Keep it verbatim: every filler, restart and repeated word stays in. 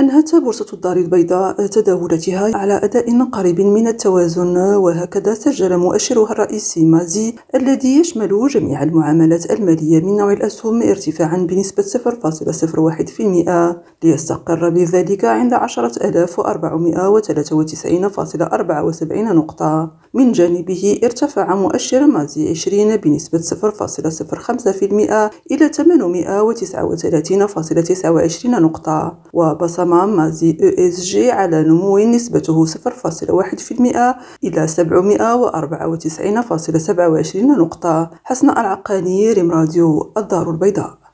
أنهت بورصة الدار البيضاء تداولاتها على أداء قريب من التوازن، وهكذا سجل مؤشرها الرئيسي مازي الذي يشمل جميع المعاملات المالية من نوع الأسهم ارتفاعا بنسبة صفر فاصلة صفر واحد بالمئة، ليستقر بذلك عند عشرة آلاف وأربعمائة وثلاثة وتسعين فاصلة أربعة وسبعين نقطة. من جانبه ارتفع مؤشر مازي عشرين بنسبة صفر فاصلة صفر خمسة بالمئة إلى ثمانمائة وتسعة وثلاثين فاصلة تسعة وعشرين نقطة، وبصم مازي أو إس جي على نمو نسبته صفر فاصلة واحد بالمئة إلى سبعمائة وأربعة وتسعين فاصلة سبعة وعشرين نقطة. حسن العقاني، ريم راديو، الدار البيضاء.